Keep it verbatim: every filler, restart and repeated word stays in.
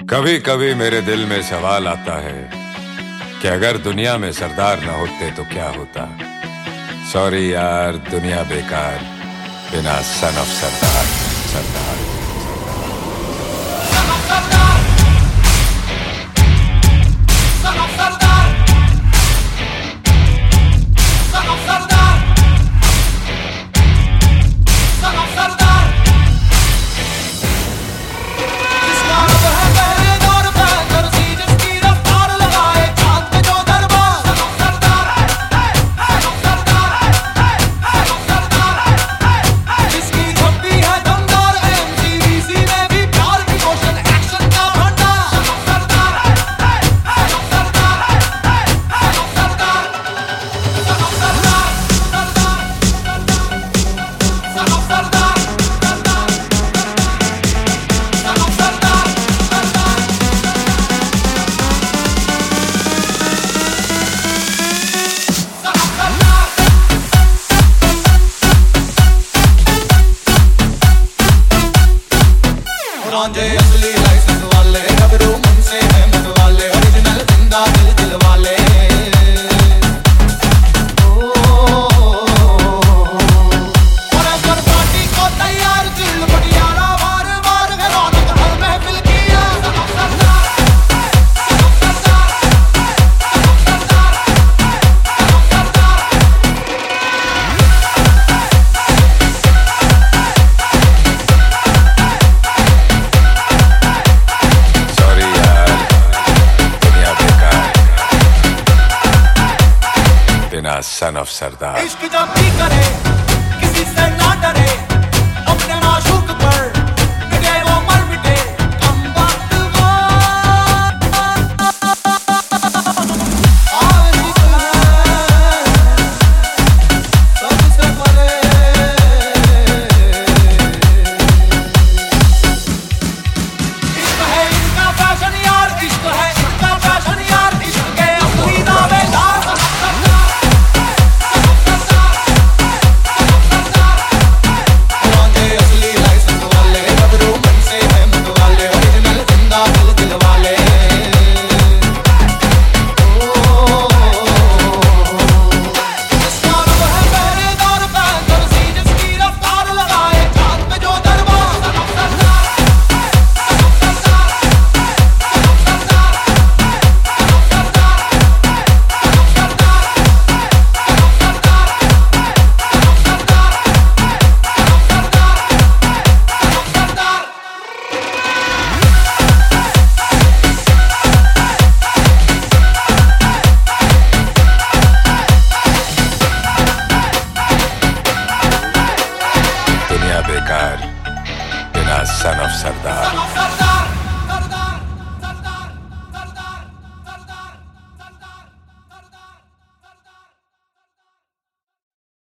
कभी कभी मेरे दिल में सवाल आता है कि अगर दुनिया में सरदार न होते तो क्या होता। सॉरी यार, दुनिया बेकार बिना सन ऑफ सरदार। सरदार असली लाइसेंस वाले गबरू मन से है मत वाले ओरिजिनल जिंदा दिल दिल वाले और पार्टी को तैयार दिल बटियारा वार वार है रौनक हर महफिल की सन ऑफ सरदार। इश्क जब भी करे किसी से ना डरे, अपने माशूक पर मिटे वो मर मिटे हम बात वो आशिक है सबसे परे। इश्क है इनका फैशन यार, इश्क है इनका फैशन यार, इश्क के असली दावेदार बेकार बिना सन ऑफ सरदार।